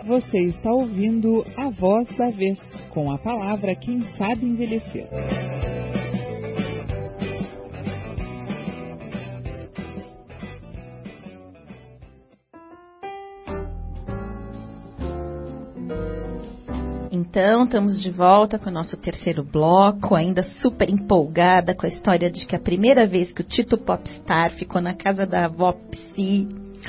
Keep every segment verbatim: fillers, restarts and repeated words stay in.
Você está ouvindo A Voz da Vez, com a palavra Quem Sabe Envelhecer. Então, estamos de volta com o nosso terceiro bloco, ainda super empolgada com a história de que a primeira vez que o Tito Popstar ficou na casa da avó Psi,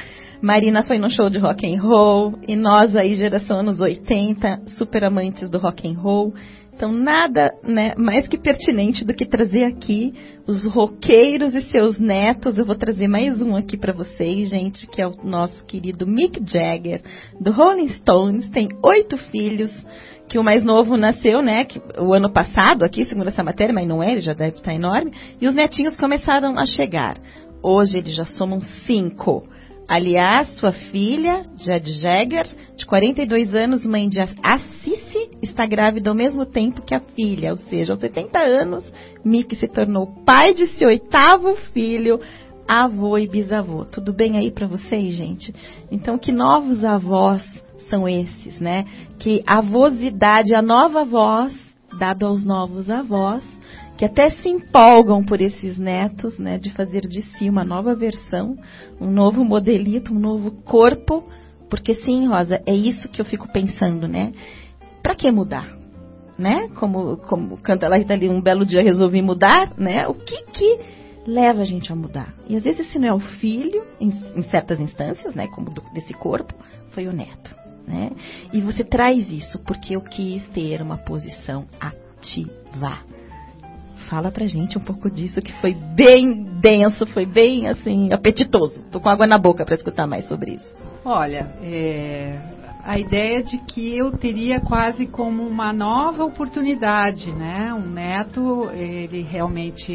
Marina foi no show de rock and roll, e nós aí, geração anos oitenta, super amantes do rock and roll. Então, nada, né, mais que pertinente do que trazer aqui os roqueiros e seus netos. Eu vou trazer mais um aqui para vocês, gente, que é o nosso querido Mick Jagger, do Rolling Stones. Tem oito filhos, que o mais novo nasceu, né, que, o ano passado, aqui, segundo essa matéria, mas não é, ele já deve estar enorme. E os netinhos começaram a chegar. Hoje eles já somam cinco. Aliás, sua filha, Jade Jagger, de quarenta e dois anos, mãe de Assisi, está grávida ao mesmo tempo que a filha. Ou seja, aos setenta anos, Mick se tornou pai de seu oitavo filho, avô e bisavô. Tudo bem aí para vocês, gente? Então, que novos avós são esses, né? Que avosidade, a nova voz, dado aos novos avós, que até se empolgam por esses netos, né, de fazer de si uma nova versão, um novo modelito, um novo corpo, porque sim, Rosa, é isso que eu fico pensando, né? Pra que mudar? Né? Como, como canta lá ali, um belo dia resolvi mudar, né? O que que leva a gente a mudar? E às vezes, se não é o filho, em, em certas instâncias, né, como do, desse corpo, foi o neto, né? E você traz isso porque eu quis ter uma posição ativa. Fala pra gente um pouco disso, que foi bem denso, foi bem, assim, apetitoso. Tô com água na boca para escutar mais sobre isso. Olha, é, a ideia de que eu teria quase como uma nova oportunidade, né? Um neto, ele realmente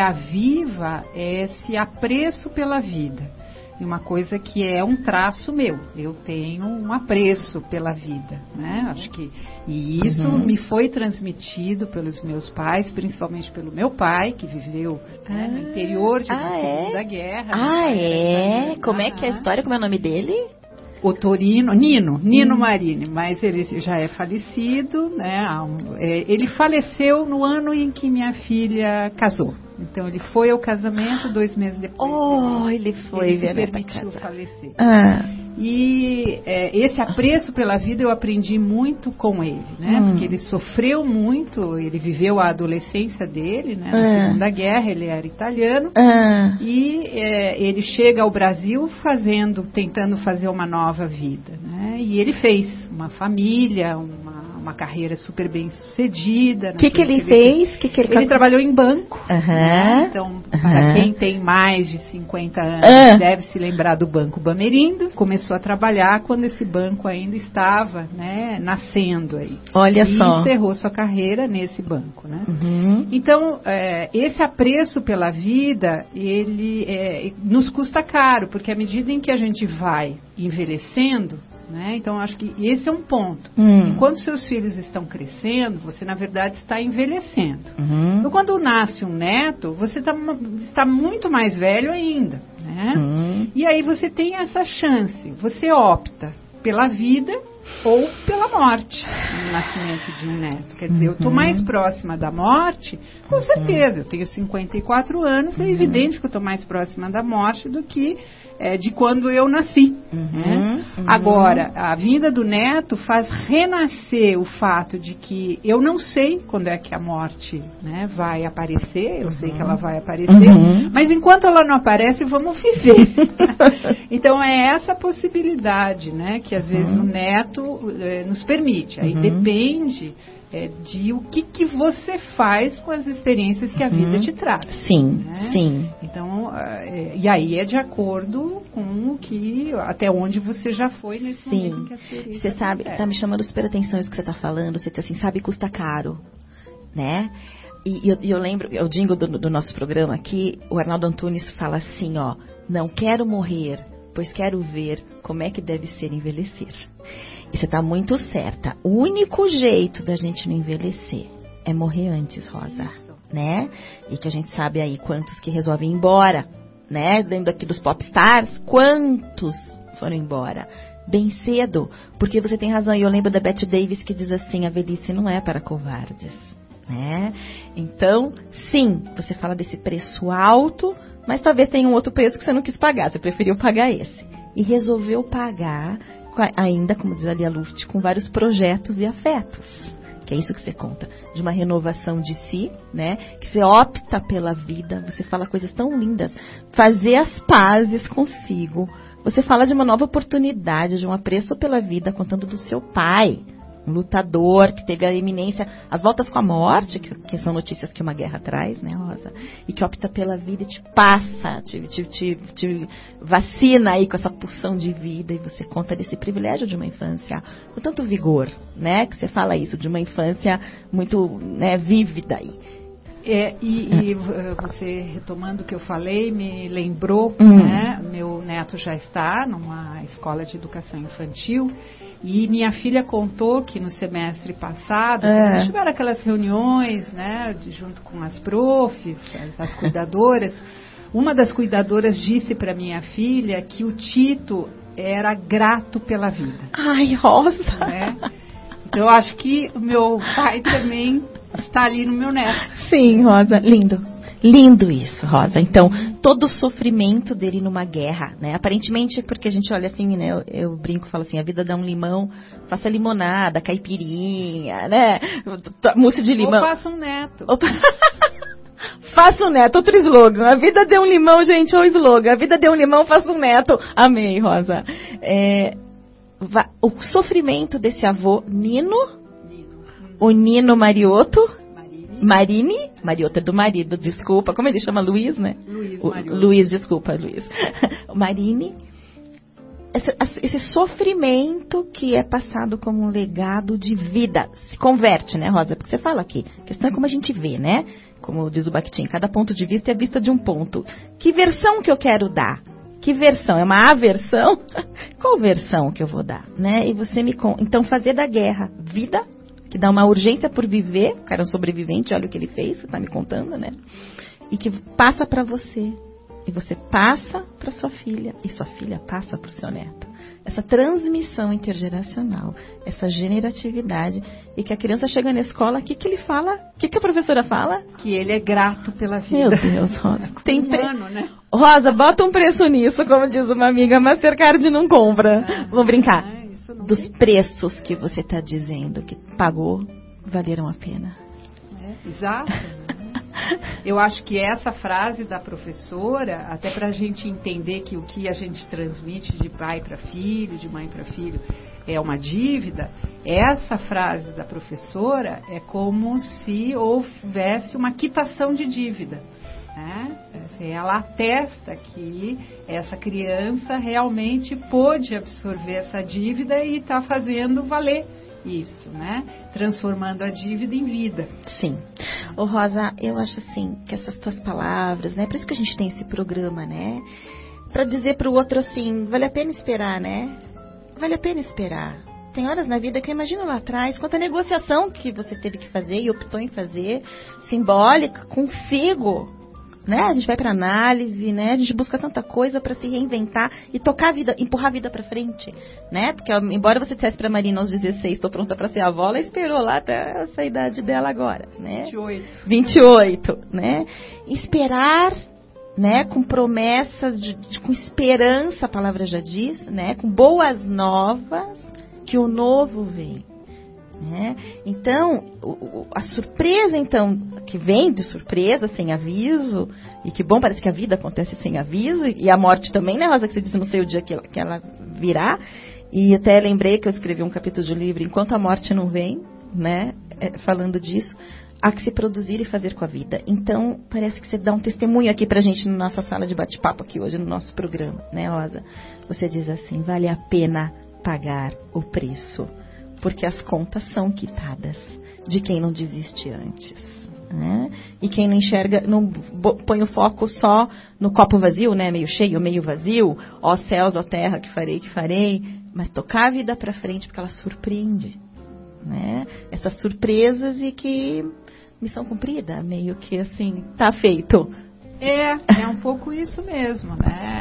reaviva esse apreço pela vida. E uma coisa que é um traço meu, eu tenho um apreço pela vida, né? Acho que, e isso uhum. me foi transmitido pelos meus pais, principalmente pelo meu pai, que viveu ah, né, no interior de uma ah, Segunda é? Guerra. Ah, é? Como é que é a história? Como é o nome dele? O Torino, Nino, Nino hum. Marini, mas ele já é falecido, né? Ele faleceu no ano em que minha filha casou. Então ele foi ao casamento, dois meses depois. Oh, ele foi, ele se permitiu falecer. Ah. E é, esse apreço pela vida eu aprendi muito com ele, né? Hum. Porque ele sofreu muito, ele viveu a adolescência dele, né? Na ah. Segunda Guerra, ele era italiano. Ah. E é, ele chega ao Brasil fazendo, tentando fazer uma nova vida, né? E ele fez uma família, uma uma carreira super bem sucedida. O que, que ele fez? Que que ele ele trabalhou em banco. Uhum. Né? Então, uhum. para quem tem mais de cinquenta anos, uhum. deve se lembrar do Banco Bamerindos. Começou a trabalhar quando esse banco ainda estava, né, nascendo aí. Olha e só. encerrou sua carreira nesse banco, né? Uhum. Então, é, esse apreço pela vida, ele é, nos custa caro, porque à medida em que a gente vai envelhecendo, né? Então, acho que esse é um ponto. Hum. Enquanto seus filhos estão crescendo, você, na verdade, está envelhecendo. Uhum. Então, quando nasce um neto, você tá, está muito mais velho ainda. Né? Uhum. E aí você tem essa chance. Você opta pela vida ou pela morte no nascimento de um neto. Quer dizer, uhum. eu estou mais próxima da morte, com uhum. certeza. Eu tenho cinquenta e quatro anos, uhum. é evidente que eu estou mais próxima da morte do que é, de quando eu nasci. Uhum. Né? Uhum. Agora, a vinda do neto faz renascer o fato de que eu não sei quando é que a morte, né, vai aparecer, eu uhum. sei que ela vai aparecer, uhum. mas enquanto ela não aparece, vamos viver. Então, é essa possibilidade, né, que às uhum. vezes o neto eh, nos permite. Aí uhum. depende é, de o que, que você faz com as experiências que a vida uhum. te traz. Sim, né? sim. Então, é, e aí é de acordo com o que, até onde você já foi nesse sim. momento em que a experiência Você sabe, acontece. tá me chamando super atenção isso que você tá falando, você diz assim, sabe, custa caro, né? E eu, eu lembro, eu digo do, do nosso programa aqui, o Arnaldo Antunes fala assim, ó, não quero morrer, pois quero ver como é que deve ser envelhecer. E você está muito certa. O único jeito da gente não envelhecer é morrer antes, Rosa. Isso. Né? E que a gente sabe aí quantos que resolvem ir embora. Né? Lembro aqui dos popstars, quantos foram embora. bem cedo, porque você tem razão. E eu lembro da Bette Davis que diz assim, a velhice não é para covardes, né? Então, sim, você fala desse preço alto, mas talvez tenha um outro preço que você não quis pagar, você preferiu pagar esse. E resolveu pagar, ainda, como diz a Lia Luft, com vários projetos e afetos. Que é isso que você conta, de uma renovação de si, né? Que você opta pela vida, você fala coisas tão lindas, fazer as pazes consigo. Você fala de uma nova oportunidade, de um apreço pela vida, contando do seu pai, um lutador que teve a eminência, as voltas com a morte, que, que são notícias que uma guerra traz, né, Rosa? E que opta pela vida e te passa, te, te, te, te vacina aí com essa pulsão de vida, e você conta desse privilégio de uma infância com tanto vigor, né? Que você fala isso, de uma infância muito, né, vívida aí. É, e, e você, retomando o que eu falei, me lembrou, hum. né? Meu neto já está numa escola de educação infantil e minha filha contou que no semestre passado, é. quando tiveram aquelas reuniões, né, de, junto com as profs, as, as cuidadoras, uma das cuidadoras disse para minha filha que o Tito era grato pela vida. Ai, Rosa! Né? Então, eu acho que o meu pai também está ali no meu neto. Sim, Rosa, lindo. Lindo isso, Rosa. Então, todo o sofrimento dele numa guerra, né? Aparentemente, porque a gente olha assim, né? Eu, eu brinco, falo assim, a vida dá um limão, faça limonada, caipirinha, né? Mousse de limão. Ou faça um neto. Faça um neto, outro slogan. A vida deu um limão, gente, ou slogan. A vida deu um limão, faça um neto. Amei, Rosa. É, o sofrimento desse avô, Nino, Nino. o Nino Mariotto, Marini, Mariotto é do marido, desculpa, como ele chama? Luiz, né? Luiz, o, Luiz, desculpa, Luiz. Marini, esse, esse sofrimento que é passado como um legado de vida, se converte, né, Rosa? Porque você fala aqui, a questão é como a gente vê, né? Como diz o Bakhtin, cada ponto de vista é a vista de um ponto. Que versão que eu quero dar? Que versão? É uma aversão? Qual versão que eu vou dar, né? E você me conta. Então, fazer da guerra vida, que dá uma urgência por viver, o cara é um sobrevivente, olha o que ele fez, você está me contando, né? E que passa para você, e você passa para sua filha, e sua filha passa para o seu neto. Essa transmissão intergeracional, essa generatividade, e que a criança chega na escola, o que, que ele fala? O que, que a professora fala? Que ele é grato pela vida. Meu Deus, Rosa. Tem pre... humano, né? Rosa, bota um preço nisso, como diz uma amiga, Mastercard não compra. Ah, Vamos brincar. Ah, dos preços que você está dizendo que pagou, valeram a pena. É, exato. Eu acho que essa frase da professora, até para a gente entender que o que a gente transmite de pai para filho, de mãe para filho, é uma dívida, essa frase da professora é como se houvesse uma quitação de dívida. É, ela atesta que essa criança realmente pôde absorver essa dívida e está fazendo valer isso, né? Transformando a dívida em vida. Sim. Ô Rosa, eu acho assim, que essas tuas palavras, né? Por isso que a gente tem esse programa, né? Para dizer para o outro assim, vale a pena esperar, né? Vale a pena esperar. Tem horas na vida que eu imagino lá atrás, quanta negociação que você teve que fazer e optou em fazer, simbólica, consigo. Né? A gente vai para análise, né? A gente busca tanta coisa para se reinventar e tocar a vida, empurrar a vida para frente, né? Porque embora você dissesse para Marina aos dezesseis, estou pronta para ser avó, ela esperou lá até essa idade dela agora, né? vinte e oito. vinte e oito, né? Esperar, né? Com promessas, de, de, com esperança, a palavra já diz, né? Com boas novas, que o novo vem. Né? Então, o, a surpresa então que vem de surpresa, sem aviso, e que bom, parece que a vida acontece sem aviso, e a morte também, né, Rosa, que você disse, não sei o dia que ela, que ela virá, e até lembrei que eu escrevi um capítulo de livro, Enquanto a Morte Não Vem, né, é, falando disso, há que se produzir e fazer com a vida. Então, parece que você dá um testemunho aqui pra gente na nossa sala de bate-papo aqui hoje, no nosso programa, né, Rosa? Você diz assim, vale a pena pagar o preço, porque as contas são quitadas de quem não desiste antes, né? E quem não enxerga, não põe o foco só no copo vazio, né? Meio cheio, meio vazio, ó céus, ó terra, que farei, que farei, mas tocar a vida para frente, porque ela surpreende, né? Essas surpresas e que missão cumprida, meio que assim, tá feito. É, é um pouco isso mesmo, né?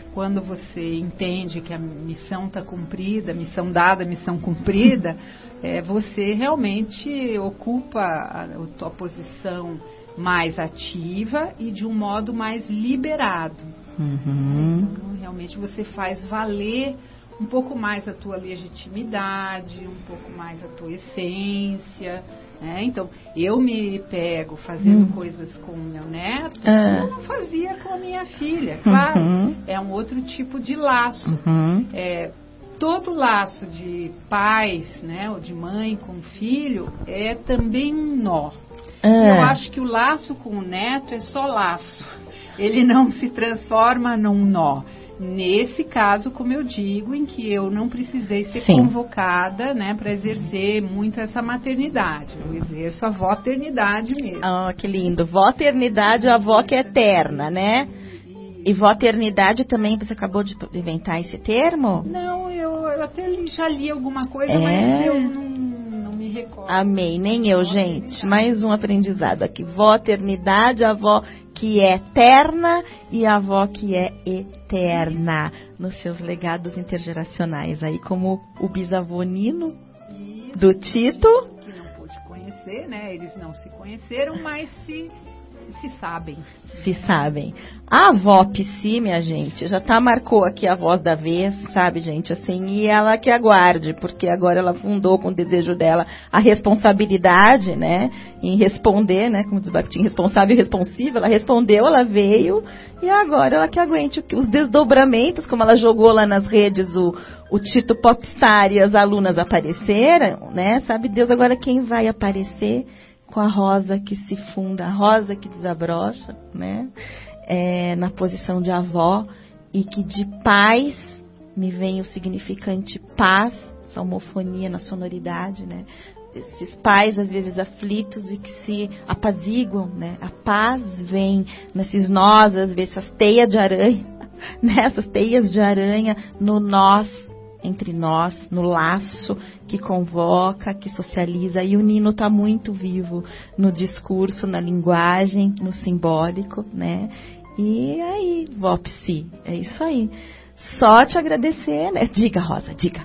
quando você entende que a missão está cumprida, missão dada, missão cumprida, é, você realmente ocupa a, a tua posição mais ativa e de um modo mais liberado. Uhum. Então, realmente você faz valer um pouco mais a tua legitimidade, um pouco mais a tua essência. É, então, eu me pego fazendo hum. coisas com o meu neto ah. que eu não fazia com a minha filha. Claro, uhum. é um outro tipo de laço. Uhum. É, todo laço de pais, né, ou de mãe com filho é também um nó. Ah. Eu acho que o laço com o neto é só laço. Ele não se transforma num nó. Nesse caso, como eu digo, em que eu não precisei ser Sim. convocada, né, para exercer muito essa maternidade. Eu exerço a voternidade mesmo. Oh, que lindo. Voternidade, a avó que é eterna, né? E voternidade também, você acabou de inventar esse termo? Não, eu, eu até li, já li alguma coisa, é... mas eu não, não me recordo. Amei, nem eu, gente. Mais um aprendizado aqui. Voternidade, a avó que é eterna e a avó que é eterna nos seus legados intergeracionais. Aí como o bisavô Nino Isso, do Tito. Que não pôde conhecer, né? Eles não se conheceram, mas se, se sabem. Se sabem. A avó Psi, minha gente, já tá, marcou aqui a voz da vez, sabe, gente, assim, e ela que aguarde, porque agora ela fundou com o desejo dela a responsabilidade, né, em responder, né, como diz Bakhtin, responsável e responsiva, ela respondeu, ela veio, e agora ela que aguente os desdobramentos, como ela jogou lá nas redes o, o Tito Popstar e as alunas apareceram, né, sabe Deus agora quem vai aparecer com a rosa que se funda, a rosa que desabrocha, né? É, na posição de avó, e que de paz me vem o significante paz, essa homofonia na sonoridade, né? Esses pais às vezes aflitos e que se apaziguam, né? A paz vem nesses nós, às vezes essas teias de aranha, né? Essas teias de aranha no nós, entre nós, no laço que convoca, que socializa, e o Nino está muito vivo no discurso, na linguagem, no simbólico, né? E aí, vó Psi, é isso aí. Só te agradecer, né? Diga, Rosa, diga.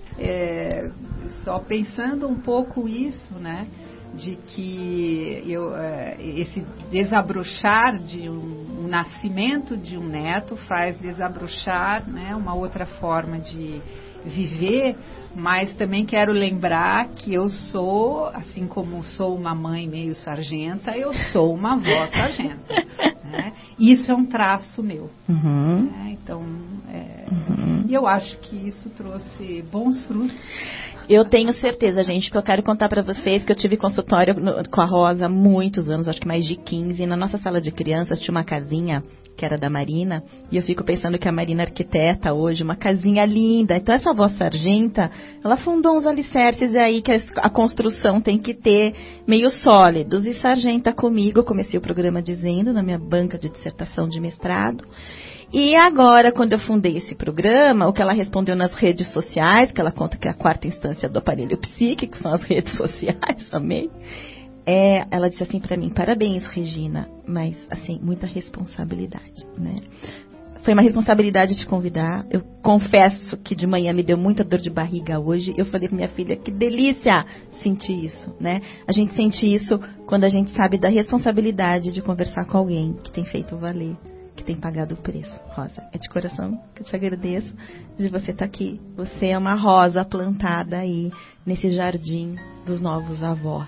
É, só pensando um pouco isso, né? De que eu, esse desabrochar de um, um nascimento de um neto faz desabrochar, né, uma outra forma de viver, mas também quero lembrar que eu sou, assim como sou uma mãe meio sargenta, eu sou uma avó sargenta. Né? Isso é um traço meu. Uhum. Né? Então, é, uhum. eu acho que isso trouxe bons frutos. Eu tenho certeza, gente, que eu quero contar para vocês que eu tive consultório no, com a Rosa há muitos anos, acho que mais de quinze, e na nossa sala de crianças tinha uma casinha que era da Marina, e eu fico pensando que a Marina é arquiteta hoje, uma casinha linda. Então essa avó sargenta, ela fundou uns alicerces aí que a, a construção tem que ter meio sólidos. E sargenta comigo, eu comecei o programa dizendo, na minha banca de dissertação de mestrado. E agora, quando eu fundei esse programa, o que ela respondeu nas redes sociais, que ela conta que é a quarta instância do aparelho psíquico, são as redes sociais, amei. É, ela disse assim para mim, parabéns, Regina, mas, assim, muita responsabilidade, né? Foi uma responsabilidade te convidar. Eu confesso que de manhã me deu muita dor de barriga hoje. Eu falei pra minha filha, que delícia sentir isso, né? A gente sente isso quando a gente sabe da responsabilidade de conversar com alguém que tem feito valer, que tem pagado o preço. Rosa, é de coração que eu te agradeço de você estar aqui. Você é uma rosa plantada aí nesse jardim dos novos avós.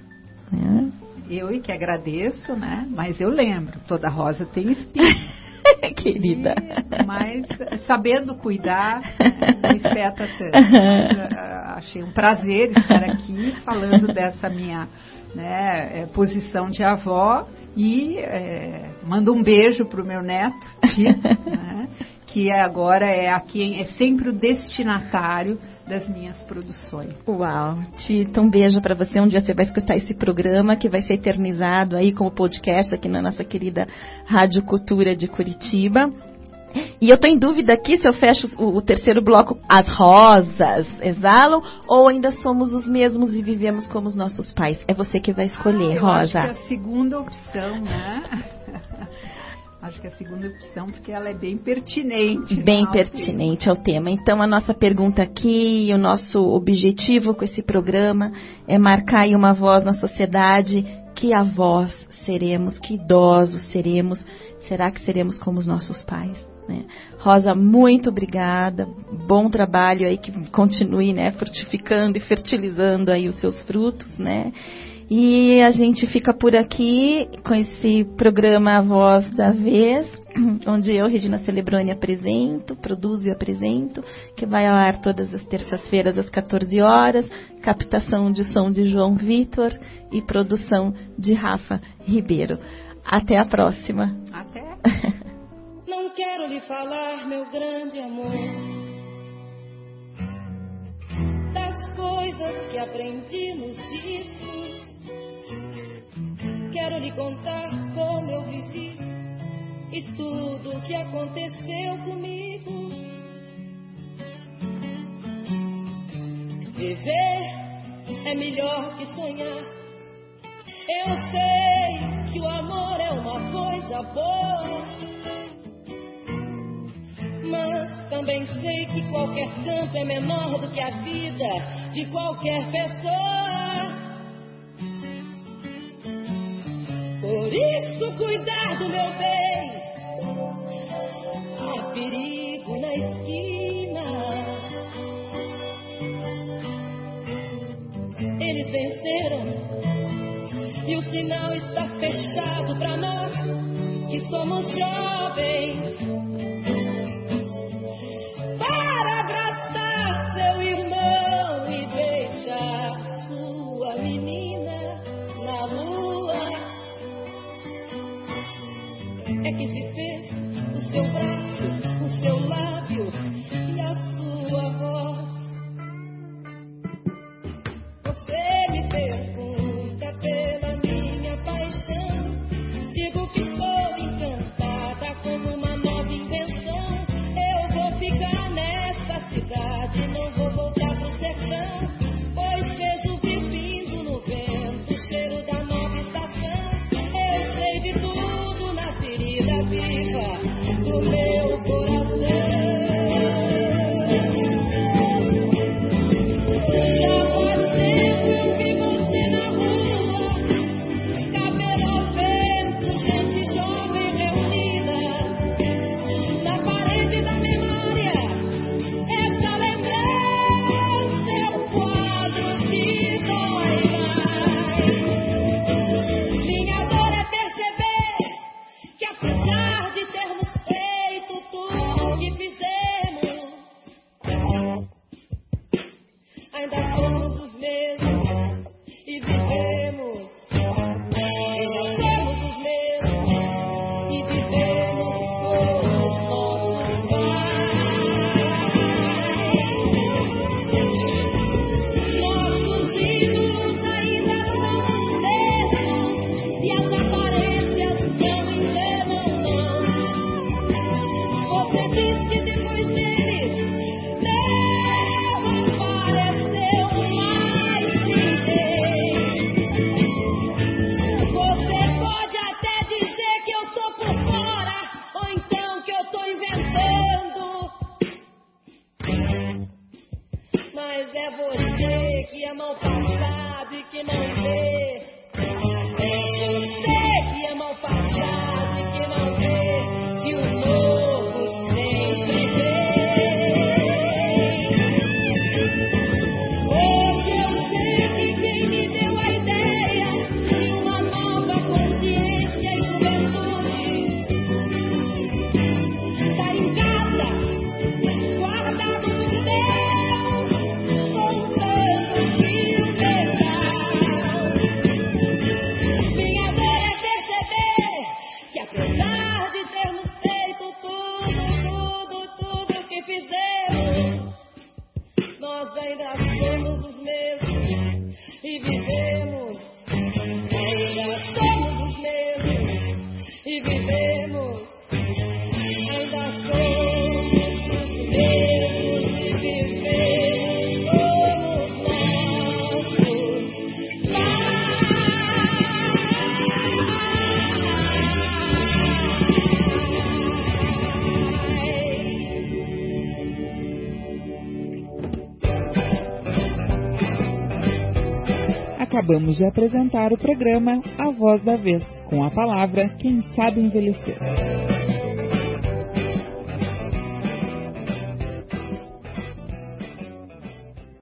É. Eu e que agradeço, né? Mas eu lembro, toda rosa tem espinho. Querida. E, mas sabendo cuidar, não espeta tanto. Mas, uh, achei um prazer estar aqui falando dessa minha, né, é, posição de avó. E é, mando um beijo pro meu neto, Tito, né, que agora é, aqui, é sempre o destinatário das minhas produções. Uau, Tito, um beijo para você. Um dia você vai escutar esse programa que vai ser eternizado aí como podcast aqui na nossa querida Rádio Cultura de Curitiba. E eu tô em dúvida aqui se eu fecho o, o terceiro bloco, as rosas exalam, ou ainda somos os mesmos e vivemos como os nossos pais. É você que vai escolher, ah, eu Rosa. Acho que é a segunda opção, né? Acho que a segunda opção, porque ela é bem pertinente. Bem pertinente ao tema. Então, a nossa pergunta aqui, o nosso objetivo com esse programa é marcar aí uma voz na sociedade. Que avós seremos? Que idosos seremos? Será que seremos como os nossos pais? Né? Rosa, muito obrigada. Bom trabalho aí, que continue, né, frutificando e fertilizando aí os seus frutos, né? E a gente fica por aqui com esse programa A Voz da Vez, onde eu, Regina Celebroni, apresento, produzo e apresento, que vai ao ar todas as terças-feiras às quatorze horas, captação de som de João Vitor e produção de Rafa Ribeiro. Até a próxima. Até. Não quero lhe falar, meu grande amor, das coisas que aprendi nos discos. Quero lhe contar como eu vivi e tudo o que aconteceu comigo. Viver é melhor que sonhar. Eu sei que o amor é uma coisa boa, mas também sei que qualquer canto é menor do que a vida de qualquer pessoa. Por isso, cuidar do meu bem. Há perigo na esquina. Eles venceram e o sinal está fechado para nós que somos jovens. Para abraçar seu irmão e beijar sua menina na lua, é que se fez o seu braço, o seu lábio e a sua voz. Você me pergunta pela minha paixão, digo que sou encantada como uma nova invenção. Eu vou ficar nesta cidade, não vou voltar pro sertão, pois vejo vivindo no vento o cheiro da nova estação. Eu sei de tudo na ferida viva do meu coração. Já faz tempo eu vi você na rua, cabelo ao vento, gente jovem reunida. Na parede da memória, essa lembrança é um quadro que dói mais. Minha dor é perceber que, apesar de termos feito tudo o que fizemos, ainda somos os mesmos e vivemos. Ainda somos os mesmos e vivemos como nossos pais. Nossos ídolos ainda são os mesmos e as aparências não enganam, não. Você diz que depois deles não apareceu mais ninguém. Você pode até dizer que eu tô por fora, ou então que eu tô inventando, mas é você que ama o passado e que não vê. É você que ama o passado e que não vê que o novo sempre vem. Hoje eu sei que quem me deu a ideia de uma nova consciência e juventude tá em casa, guardado no Deus, contando fio legal. Minha dor é perceber que, apesar de termos feito tudo, tudo, tudo que fizemos, nós ainda somos os mesmos e vivemos. Ainda somos os mesmos e vivemos. Ainda somos os mesmos e vivemos como nossos pais. Acabamos de apresentar o programa A Voz da Vez, com a palavra Quem Sabe Envelhecer.